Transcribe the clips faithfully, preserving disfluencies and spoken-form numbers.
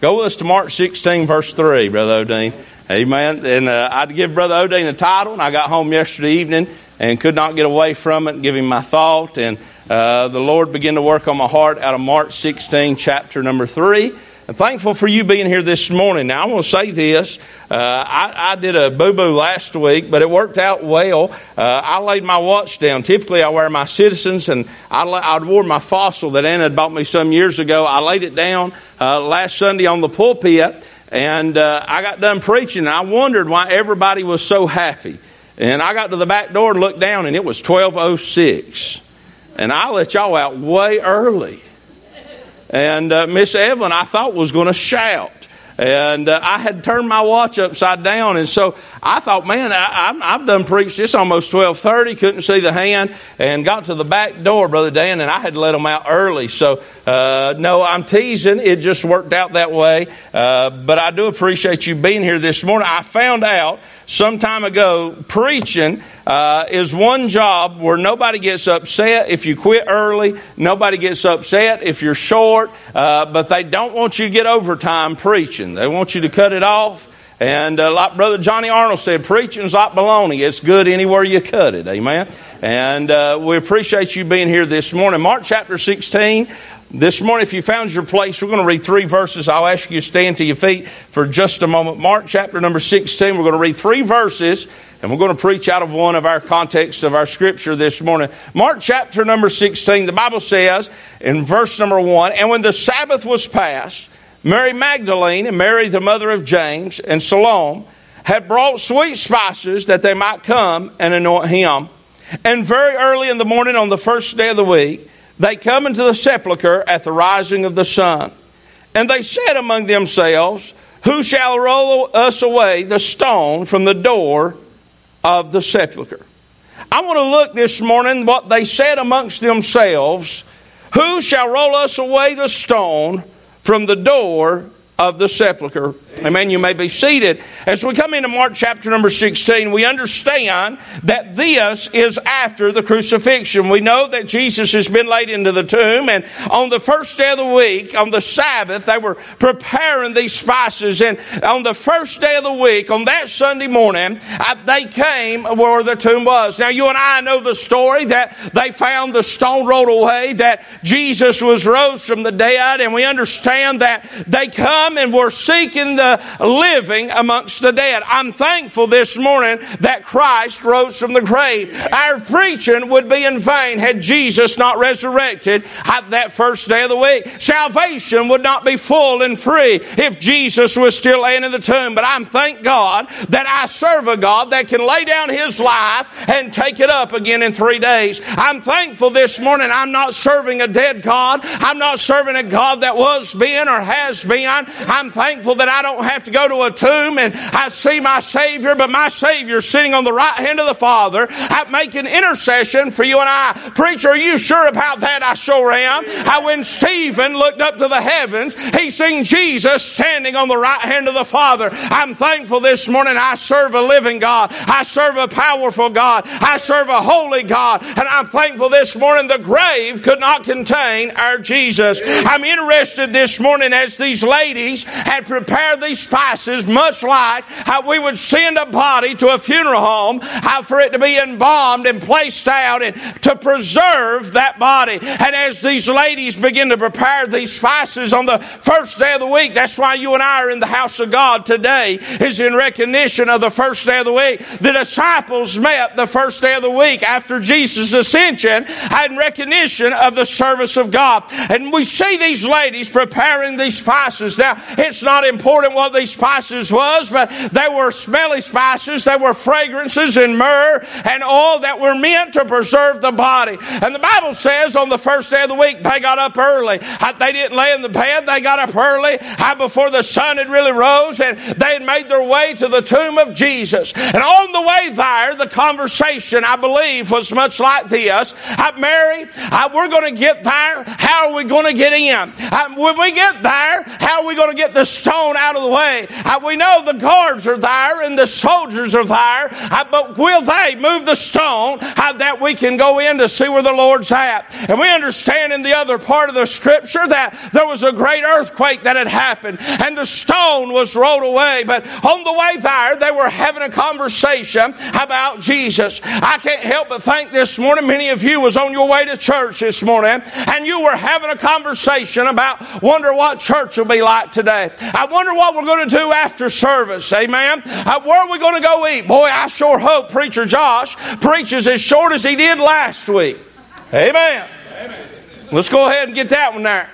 Go with us to Mark sixteen, verse three, Brother Odine. Amen. And uh, I'd give Brother Odine a title, and I got home yesterday evening and could not get away from it and give him my thought. And uh, the Lord began to work on my heart out of Mark sixteen, chapter number three. I'm thankful for you being here this morning. Now, I want to say this. Uh, I, I did a boo-boo last week, but it worked out well. Uh, I laid my watch down. Typically, I wear my Citizens, and I, I wore my Fossil that Anna had bought me some years ago. I laid it down uh, last Sunday on the pulpit, and uh, I got done preaching, and I wondered why everybody was so happy. And I got to the back door and looked down, and it was twelve oh six. And I let y'all out way early. And uh, Miss Evelyn, I thought, was going to shout. And uh, I had turned my watch upside down. And so I thought, man, I, I've done preached this almost twelve thirty, couldn't see the hand, and got to the back door, Brother Dan, and I had to let them out early. So, uh, no, I'm teasing. It just worked out that way. Uh, but I do appreciate you being here this morning. I found out some time ago, preaching uh, is one job where nobody gets upset if you quit early. Nobody gets upset if you're short. Uh, but they don't want you to get overtime preaching. They want you to cut it off. And uh, like Brother Johnny Arnold said, preaching's like baloney. It's good anywhere you cut it. Amen. And uh, we appreciate you being here this morning. Mark chapter sixteen. This morning, if you found your place, we're going to read three verses. I'll ask you to stand to your feet for just a moment. Mark chapter number sixteen, we're going to read three verses, and we're going to preach out of one of our contexts of our scripture this morning. Mark chapter number sixteen, the Bible says in verse number one, "And when the Sabbath was past, Mary Magdalene and Mary the mother of James and Salome had brought sweet spices that they might come and anoint him. And very early in the morning on the first day of the week, they come into the sepulchre at the rising of the sun. And they said among themselves, Who shall roll us away the stone from the door of the sepulchre?" I want to look this morning what they said amongst themselves. Who shall roll us away the stone from the door of the sepulchre? Amen. You may be seated. As we come into Mark chapter number sixteen, we understand that this is after the crucifixion. We know that Jesus has been laid into the tomb, and on the first day of the week, on the Sabbath, they were preparing these spices. And on the first day of the week, on that Sunday morning, they came where the tomb was. Now, you and I know the story that they found the stone rolled away, that Jesus was rose from the dead, and we understand that they come and were seeking the living amongst the dead. I'm thankful this morning that Christ rose from the grave. Our preaching would be in vain had Jesus not resurrected at that first day of the week. Salvation would not be full and free if Jesus was still laying in the tomb. But I'm thank God that I serve a God that can lay down His life and take it up again in three days. I'm thankful this morning I'm not serving a dead God. I'm not serving a God that was being or has been. I'm thankful that I don't have to go to a tomb and I see my Savior, but my Savior's sitting on the right hand of the Father, making intercession for you and I. Preacher, are you sure about that? I sure am. How when Stephen looked up to the heavens, he seen Jesus standing on the right hand of the Father. I'm thankful this morning I serve a living God. I serve a powerful God. I serve a holy God. And I'm thankful this morning the grave could not contain our Jesus. I'm interested this morning as these ladies had prepared these spices, much like how we would send a body to a funeral home, how for it to be embalmed and placed out and to preserve that body. And as these ladies begin to prepare these spices on the first day of the week, that's why you and I are in the house of God today, is in recognition of the first day of the week. The disciples met the first day of the week after Jesus' ascension in recognition of the service of God. And we see these ladies preparing these spices. Now, it's not important what these spices was, but they were smelly spices. They were fragrances and myrrh and all that were meant to preserve the body. And the Bible says on the first day of the week, they got up early. They didn't lay in the bed. They got up early before the sun had really rose, and they had made their way to the tomb of Jesus. And on the way there, the conversation, I believe, was much like this. Mary, we're going to get there. How are we going to get in? When we get there, how are we going going to get the stone out of the way? Uh, we know the guards are there and the soldiers are there, uh, but will they move the stone uh, that we can go in to see where the Lord's at? And we understand in the other part of the scripture that there was a great earthquake that had happened and the stone was rolled away. But on the way there, they were having a conversation about Jesus. I can't help but think this morning, many of you was on your way to church this morning and you were having a conversation about wonder what church will be like today. I wonder what we're going to do after service. Amen. Uh, where are we going to go eat? Boy, I sure hope Preacher Josh preaches as short as he did last week. Amen. Amen. Let's go ahead and get that one there.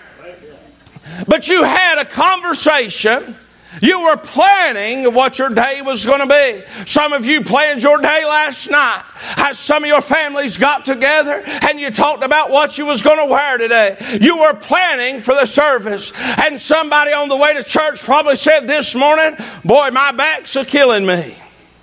But you had a conversation. You were planning what your day was going to be. Some of you planned your day last night. As some of your families got together and you talked about what you was going to wear today. You were planning for the service. And somebody on the way to church probably said this morning, boy, my back's a killing me.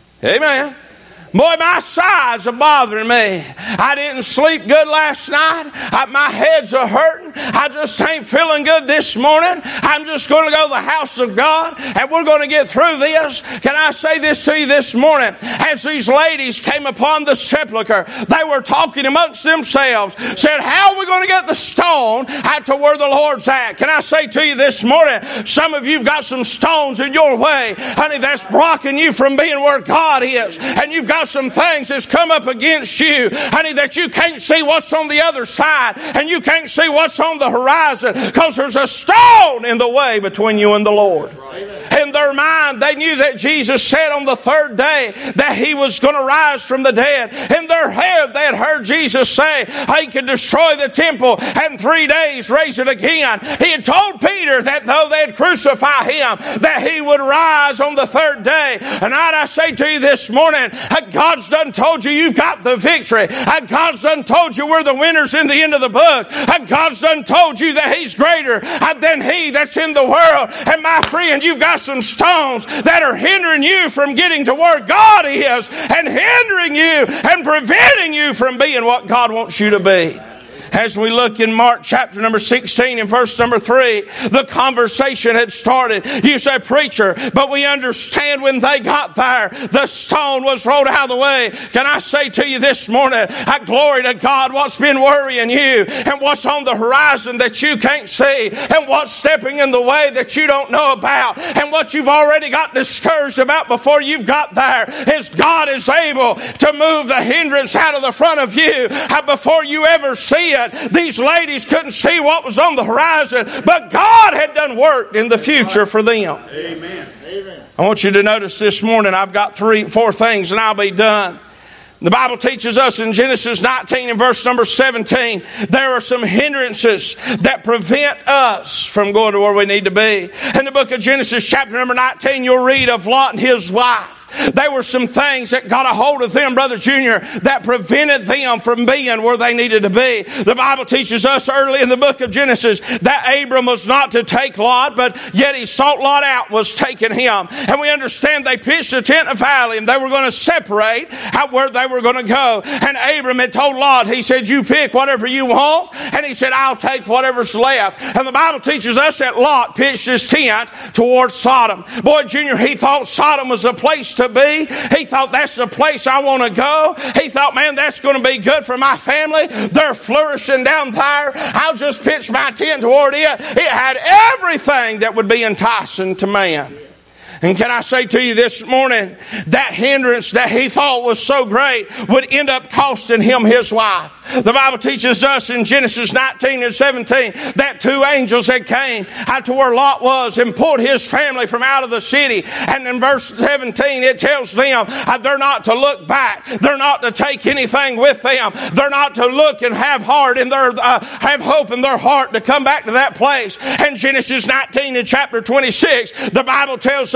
Amen. Boy, my sides are bothering me. I didn't sleep good last night. I, my head's a hurting. I just ain't feeling good this morning. I'm just going to go to the house of God and we're going to get through this. Can I say this to you this morning? As these ladies came upon the sepulcher, they were talking amongst themselves, said, how are we going to get the stone out to where the Lord's at? Can I say to you this morning, some of you've got some stones in your way, honey, that's blocking you from being where God is. And you've got some things that's come up against you, honey, that you can't see what's on the other side and you can't see what's on the horizon because there's a stone in the way between you and the Lord. In their mind, they knew that Jesus said on the third day that he was going to rise from the dead. In their head, they had heard Jesus say he could destroy the temple and three days raise it again. He had told Peter that though they'd crucify him, that he would rise on the third day. And I say to you this morning, God's done told you you've got the victory. God's done told you we're the winners in the end of the book. God's done told you that he's greater than he that's in the world. And my friend, you've got some stones that are hindering you from getting to where God is and hindering you and preventing you from being what God wants you to be. As we look in Mark chapter number sixteen and verse number three, the conversation had started. You say, preacher, but we understand when they got there, the stone was rolled out of the way. Can I say to you this morning, I glory to God, what's been worrying you and what's on the horizon that you can't see and what's stepping in the way that you don't know about and what you've already got discouraged about before you've got there is God is able to move the hindrance out of the front of you before you ever see it. These ladies couldn't see what was on the horizon, but God had done work in the future for them. Amen. Amen. I want you to notice this morning, I've got three, four things and I'll be done. The Bible teaches us in Genesis nineteen and verse number seventeen, there are some hindrances that prevent us from going to where we need to be. In the book of Genesis chapter number nineteen, you'll read of Lot and his wife. There were some things that got a hold of them, Brother Junior, that prevented them from being where they needed to be. The Bible teaches us early in the book of Genesis that Abram was not to take Lot, but yet he sought Lot out, was taking him. And we understand they pitched a tent of valley and they were going to separate out where they were going to go. And Abram had told Lot, he said, you pick whatever you want. And he said, I'll take whatever's left. And the Bible teaches us that Lot pitched his tent towards Sodom. Boy, Junior, he thought Sodom was a place to be. He thought that's the place I want to go. He thought, man, that's going to be good for my family. They're flourishing down there. I'll just pitch my tent toward it. It had everything that would be enticing to man. And can I say to you this morning, that hindrance that he thought was so great would end up costing him his wife. The Bible teaches us in Genesis nineteen and seventeen that two angels had came out to where Lot was and pulled his family from out of the city. And in verse seventeen, it tells them they're not to look back. They're not to take anything with them. They're not to look and have heart in their uh, have hope in their heart to come back to that place. And Genesis nineteen and chapter twenty-six, the Bible tells us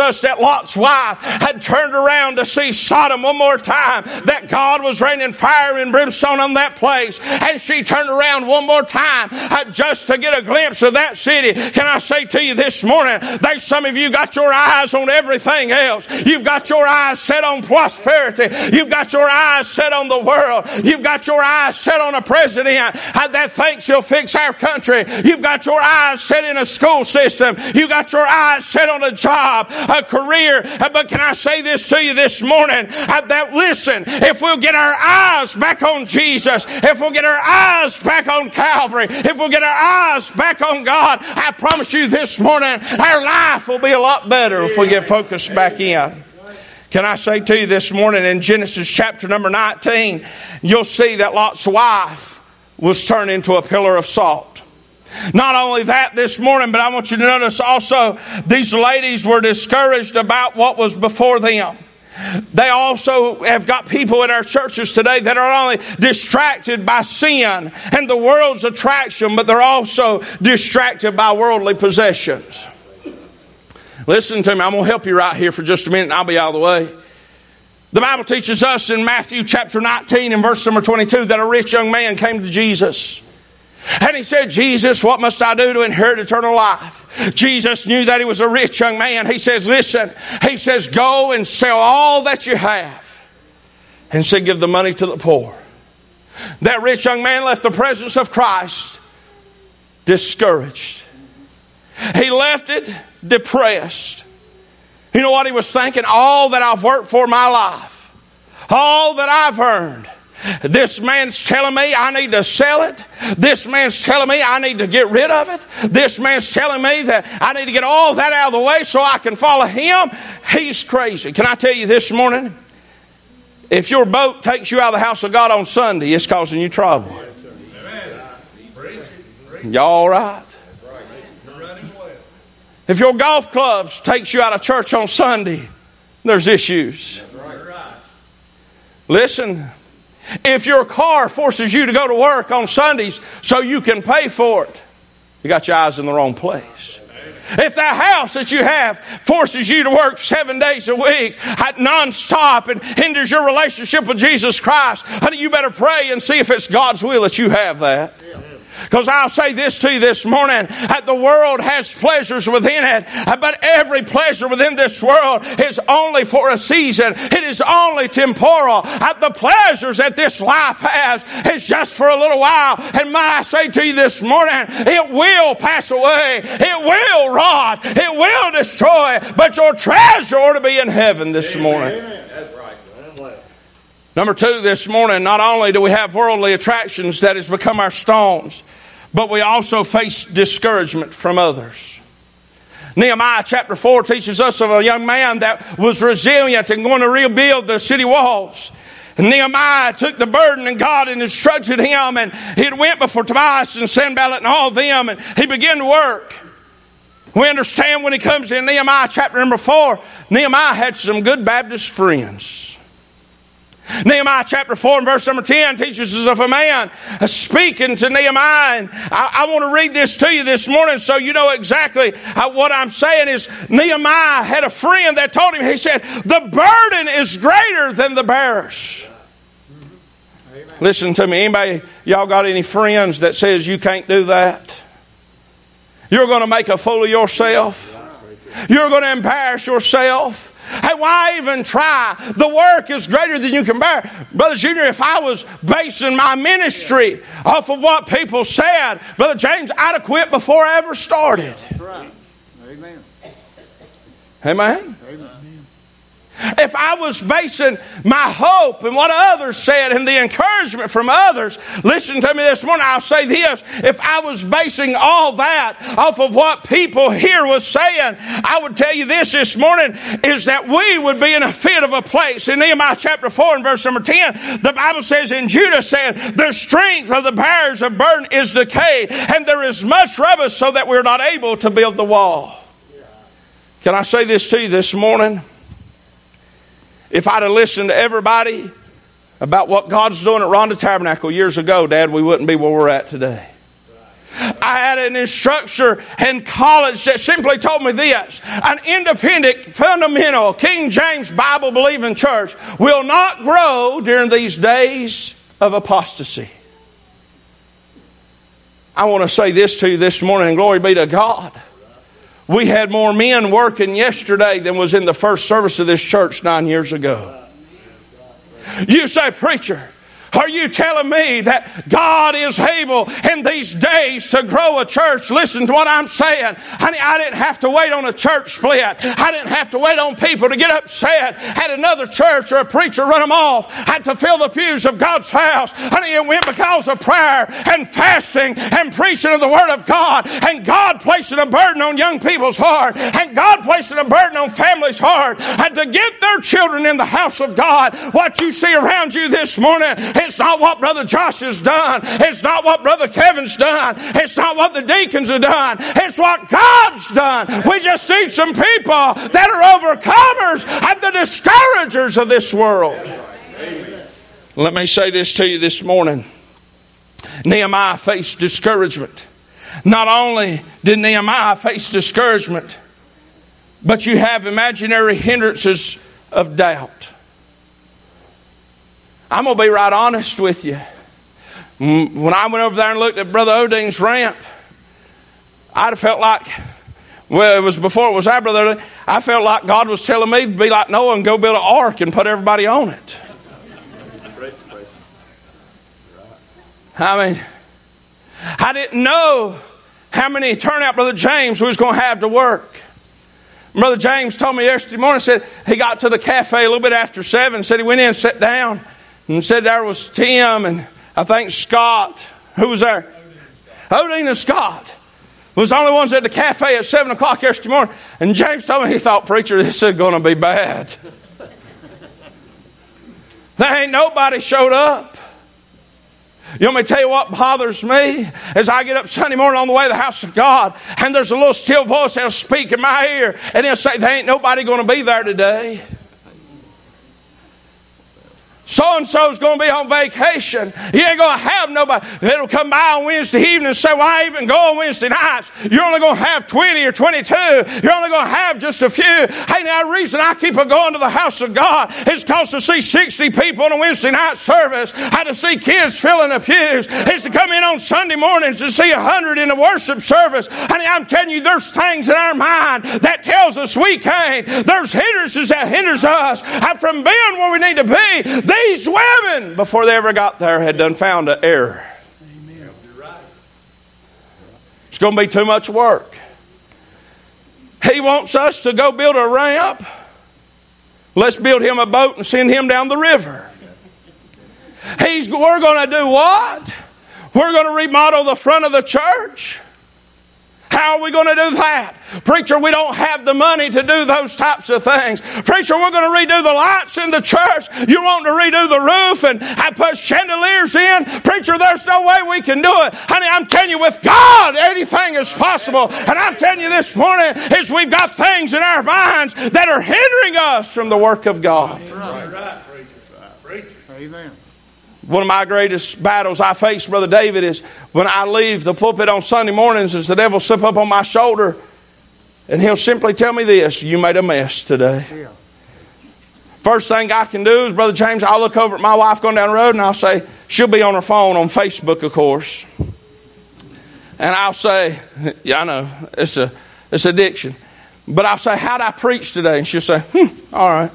us that Lot's wife had turned around to see Sodom one more time, that God was raining fire and brimstone on that place, and she turned around one more time just to get a glimpse of that city. Can I say to you this morning, there's some of you got your eyes on everything else. You've got your eyes set on prosperity. You've got your eyes set on the world. You've got your eyes set on a president that thinks he'll fix our country. You've got your eyes set in a school system. You've got your eyes set on a job, a career. But can I say this to you this morning? That listen, if we'll get our eyes back on Jesus, if we'll get our eyes back on Calvary, if we'll get our eyes back on God, I promise you this morning, our life will be a lot better if we get focused back in. Can I say to you this morning, in Genesis chapter number nineteen, you'll see that Lot's wife was turned into a pillar of salt. Not only that this morning, but I want you to notice also these ladies were discouraged about what was before them. They also have got people in our churches today that are only distracted by sin and the world's attraction, but they're also distracted by worldly possessions. Listen to me, I'm going to help you right here for just a minute and I'll be out of the way. The Bible teaches us in Matthew chapter nineteen and verse number twenty-two that a rich young man came to Jesus. And he said, Jesus, what must I do to inherit eternal life? Jesus knew that he was a rich young man. He says, listen, he says, go and sell all that you have and said, give the money to the poor. That rich young man left the presence of Christ discouraged. He left it depressed. You know what he was thinking? All that I've worked for my life, all that I've earned, this man's telling me I need to sell it. This man's telling me I need to get rid of it. This man's telling me that I need to get all that out of the way so I can follow him. He's crazy. Can I tell you this morning? If your boat takes you out of the house of God on Sunday, it's causing you trouble. Y'all all right? If your golf clubs takes you out of church on Sunday, there's issues. Listen. If your car forces you to go to work on Sundays so you can pay for it, you got your eyes in the wrong place. If that house that you have forces you to work seven days a week non-stop and hinders your relationship with Jesus Christ, honey, you better pray and see if it's God's will that you have that. Because I'll say this to you this morning, that the world has pleasures within it, but every pleasure within this world is only for a season. It is only temporal. The pleasures that this life has is just for a little while. And might I say to you this morning, it will pass away. It will rot. It will destroy. But your treasure ought to be in heaven this morning. Amen. That's right. Number two, this morning, not only do we have worldly attractions that has become our stones, but we also face discouragement from others. Nehemiah chapter four teaches us of a young man that was resilient and going to rebuild the city walls. And Nehemiah took the burden and God instructed him, and he went before Tobias and Sanballat and all of them, and he began to work. We understand when he comes in Nehemiah chapter number four, Nehemiah had some good Baptist friends. Nehemiah chapter four and verse number ten teaches us of a man speaking to Nehemiah. And I, I want to read this to you this morning so you know exactly how, what I'm saying is Nehemiah had a friend that told him, he said, the burden is greater than the bearers. Amen. Listen to me. Anybody, y'all got any friends that says you can't do that? You're going to make a fool of yourself. You're going to embarrass yourself. Hey, why even try? The work is greater than you can bear. Brother Junior, if I was basing my ministry off of what people said, Brother James, I'd have quit before I ever started. That's right. Amen. Amen? Amen. If I was basing my hope and what others said and the encouragement from others, listen to me this morning, I'll say this. If I was basing all that off of what people here was saying, I would tell you this this morning, is that we would be in a fit of a place. In Nehemiah chapter four and verse number ten, the Bible says, and Judah said, the strength of the bearers of burden is decayed, and there is much rubbish so that we're not able to build the wall. Can I say this to you this morning? If I'd have listened to everybody about what God's doing at Ronda Tabernacle years ago, Dad, we wouldn't be where we're at today. I had an instructor in college that simply told me this: an independent, fundamental, King James Bible-believing church will not grow during these days of apostasy. I want to say this to you this morning, and glory be to God. We had more men working yesterday than was in the first service of this church nine years ago. You say, preacher, are you telling me that God is able in these days to grow a church? Listen to what I'm saying. Honey, I didn't have to wait on a church split. I didn't have to wait on people to get upset at another church or a preacher run them off. I had to fill the pews of God's house. Honey, it went because of prayer and fasting and preaching of the Word of God, and God placing a burden on young people's heart, and God placing a burden on families' heart, and to get their children in the house of God. What you see around you this morning, it's not what Brother Josh has done. It's not what Brother Kevin's done. It's not what the deacons have done. It's what God's done. We just need some people that are overcomers and the discouragers of this world. Amen. Let me say this to you this morning. Nehemiah faced discouragement. Not only did Nehemiah face discouragement, but you have imaginary hindrances of doubt. I'm going to be right honest with you. When I went over there and looked at Brother Oding's ramp, I'd have felt like, well, it was before it was our Brother Oding, I felt like God was telling me to be like Noah and go build an ark and put everybody on it. I mean, I didn't know how many turnout Brother James was going to have to work. Brother James told me yesterday morning, said he got to the cafe a little bit after seven, said he went in and sat down, and said there was Tim and I think Scott. Who was there? Odin and Scott was the only ones at the cafe at seven o'clock yesterday morning. And James told me he thought, preacher, this is going to be bad. There ain't nobody showed up. You want me to tell you what bothers me? As I get up Sunday morning on the way to the house of God, and there's a little still voice that'll speak in my ear, and he'll say, there ain't nobody going to be there today. So-and-so's going to be on vacation. You ain't going to have nobody. It'll come by on Wednesday evening and say, why even go on Wednesday nights? You're only going to have twenty or twenty-two. You're only going to have just a few. Hey, now the reason I keep on going to the house of God is because to see sixty people on a Wednesday night service, and to see kids filling the pews, is to come in on Sunday mornings to see a hundred in the worship service. Honey, I'm telling you, there's things in our mind that tells us we can't. There's hindrances that hinders us from being where we need to be. These women, before they ever got there, had done found an error. Amen. It's going to be too much work. He wants us to go build a ramp. Let's build him a boat and send him down the river. He's, we're going to do what? We're going to remodel the front of the church. How are we going to do that? Preacher, we don't have the money to do those types of things. Preacher, we're going to redo the lights in the church. You want to redo the roof and I put chandeliers in? Preacher, there's no way we can do it. Honey, I'm telling you, with God, anything is possible. And I'm telling you this morning is we've got things in our minds that are hindering us from the work of God. That's right, right, preacher. Preacher. Amen. One of my greatest battles I face, Brother David, is when I leave the pulpit on Sunday mornings, is the devil slip up on my shoulder and he'll simply tell me this: you made a mess today. Yeah. First thing I can do is, Brother James, I'll look over at my wife going down the road and I'll say, she'll be on her phone on Facebook, of course. And I'll say, yeah, I know, it's a it's addiction. But I'll say, how'd I preach today? And she'll say, hmm, all right.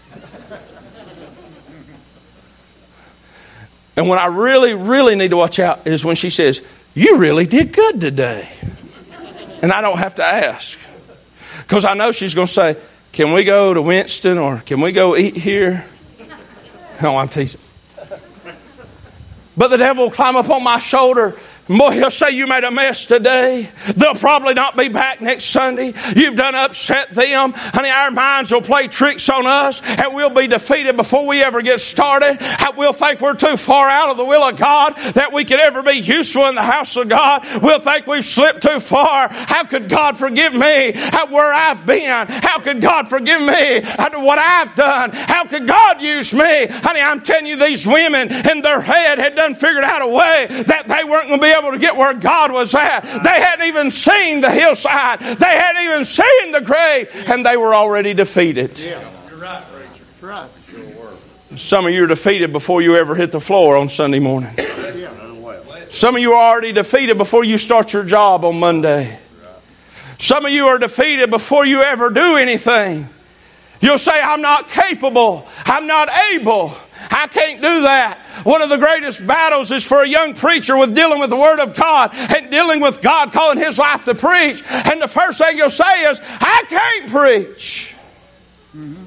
And when I really, really need to watch out is when she says, you really did good today. And I don't have to ask. Because I know she's going to say, can we go to Winston or can we go eat here? No, I'm teasing. But the devil will climb up on my shoulder. Boy, he'll say you made a mess today. They'll probably not be back next Sunday. You've done upset them. Honey, our minds will play tricks on us and we'll be defeated before we ever get started. We'll think we're too far out of the will of God that we could ever be useful in the house of God. We'll think we've slipped too far. How could God forgive me at where I've been? How could God forgive me at what I've done? How could God use me? Honey, I'm telling you, these women in their head had done figured out a way that they weren't going to be able able to get where God was at. They hadn't even seen the hillside. They hadn't even seen the grave, and they were already defeated. Yeah, you're right, preacher. Right. Some of you are defeated before you ever hit the floor on Sunday morning. Some of you are already defeated before you start your job on Monday. Some of you are defeated before you ever do anything. You'll say, I'm not capable. I'm not able. I can't do that. One of the greatest battles is for a young preacher with dealing with the Word of God and dealing with God calling his life to preach. And the first thing you'll say is, I can't preach. Mm-hmm.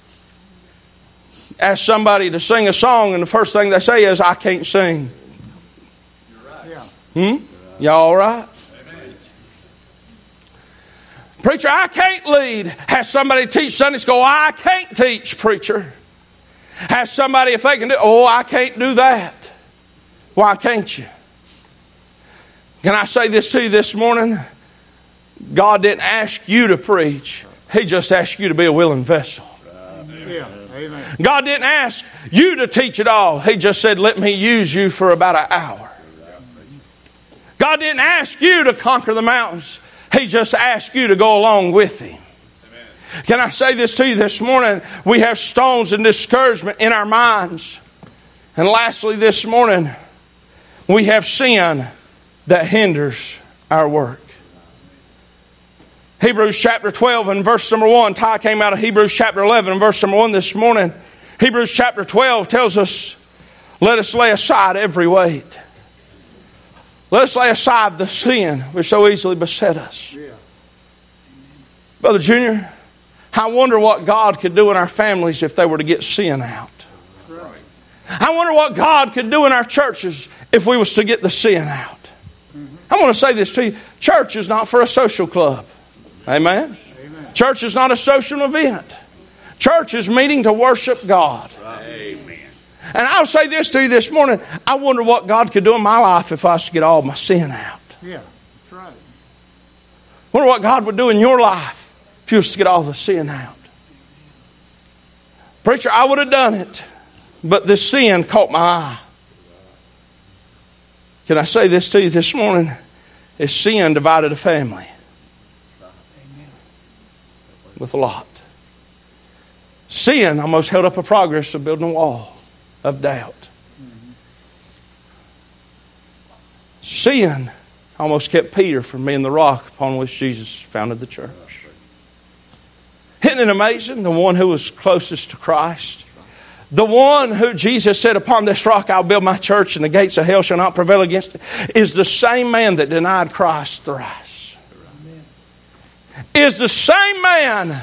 Ask somebody to sing a song and the first thing they say is, I can't sing. You're right. Yeah. Hmm? Y'all all right? Amen. Preacher, I can't lead. Has somebody teach Sunday school? I can't teach, preacher. Ask somebody if they can do. Oh, I can't do that. Why can't you? Can I say this to you this morning? God didn't ask you to preach. He just asked you to be a willing vessel. Yeah. Amen. God didn't ask you to teach it all. He just said, let me use you for about an hour. God didn't ask you to conquer the mountains. He just asked you to go along with Him. Amen. Can I say this to you this morning? We have stones and discouragement in our minds. And lastly this morning, we have sin that hinders our work. Hebrews chapter twelve and verse number one. Ty came out of Hebrews chapter eleven and verse number one this morning. Hebrews chapter twelve tells us, let us lay aside every weight. Let us lay aside the sin which so easily beset us. Yeah. Brother Junior, I wonder what God could do in our families if they were to get sin out. Right. I wonder what God could do in our churches if we was to get the sin out. Mm-hmm. I want to say this to you. Church is not for a social club. Amen? Amen. Church is not a social event. Church is meeting to worship God. Amen. And I'll say this to you this morning. I wonder what God could do in my life if I was to get all my sin out. Yeah, that's right. I wonder what God would do in your life if you was to get all the sin out. Preacher, I would have done it, but this sin caught my eye. Can I say this to you this morning? Is sin divided a family? With Lot. Sin almost held up a progress of building a wall of doubt. Mm-hmm. Sin almost kept Peter from being the rock upon which Jesus founded the church. Isn't it amazing? The one who was closest to Christ, the one who Jesus said, upon this rock I'll build my church and the gates of hell shall not prevail against it, is the same man that denied Christ thrice. Is the same man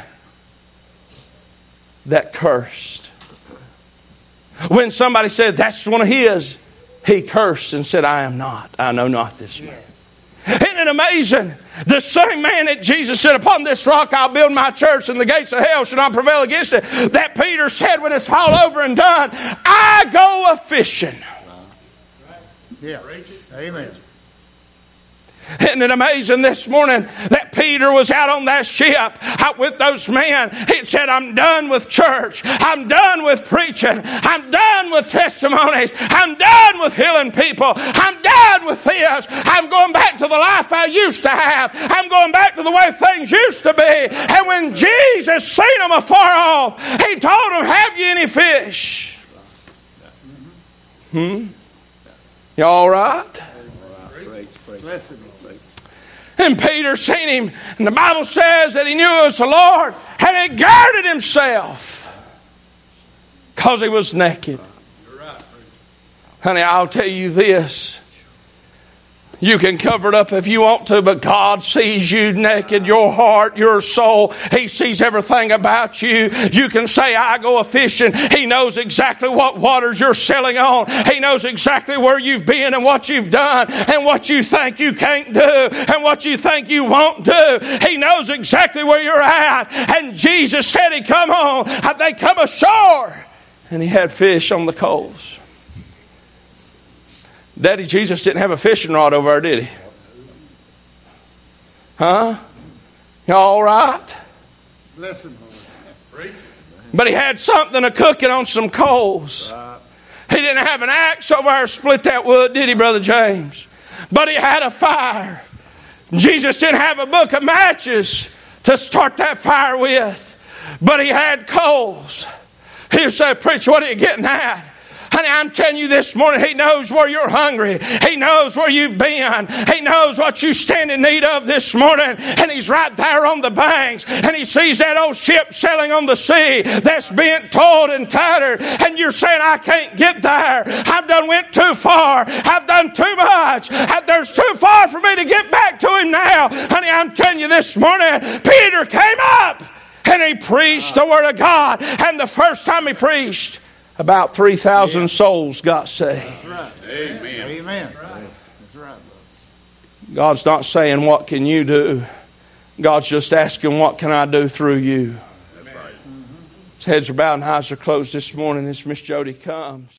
that cursed. When somebody said that's one of his, he cursed and said, I am not. I know not this man. Isn't it amazing? The same man that Jesus said, upon this rock I'll build my church and the gates of hell shall not prevail against it. That Peter said when it's all over and done, I go a-fishing. Yeah. Amen. Isn't it amazing this morning that Peter was out on that ship out with those men? He said, I'm done with church. I'm done with preaching. I'm done with testimonies. I'm done with healing people. I'm done with this. I'm going back to the life I used to have. I'm going back to the way things used to be. And when Jesus seen them afar off, He told them, have you any fish? Hmm? You all right? And Peter seen him, and the Bible says that he knew it was the Lord, and he girded himself because he was naked. Honey, I'll tell you this. You can cover it up if you want to, but God sees you naked, your heart, your soul. He sees everything about you. You can say, I go a-fishing. He knows exactly what waters you're sailing on. He knows exactly where you've been and what you've done and what you think you can't do and what you think you won't do. He knows exactly where you're at. And Jesus said, He come on. They come ashore. And He had fish on the coals. Daddy Jesus didn't have a fishing rod over there, did He? Huh? You all right? Bless Him. But He had something a cooking on some coals. He didn't have an axe over there to split that wood, did He, Brother James? but he had a fire. Jesus didn't have a book of matches to start that fire with, but he had coals. He said, "Preacher, what are you getting at?" Honey, I'm telling you this morning, He knows where you're hungry. He knows where you've been. He knows what you stand in need of this morning. And He's right there on the banks. And He sees that old ship sailing on the sea that's bent, toiled, and tattered. And you're saying, "I can't get there. I've done went too far. I've done too much. There's too far for me to get back to Him now." Honey, I'm telling you this morning, Peter came up and he preached the Word of God. And the first time he preached, about three thousand yeah. souls got saved. That's right. Amen. Amen. That's right. That's right. God's not saying, "What can you do?" God's just asking, "What can I do through you?" That's right. Mm-hmm. Heads are bowed and eyes are closed this morning as Miss Jody comes.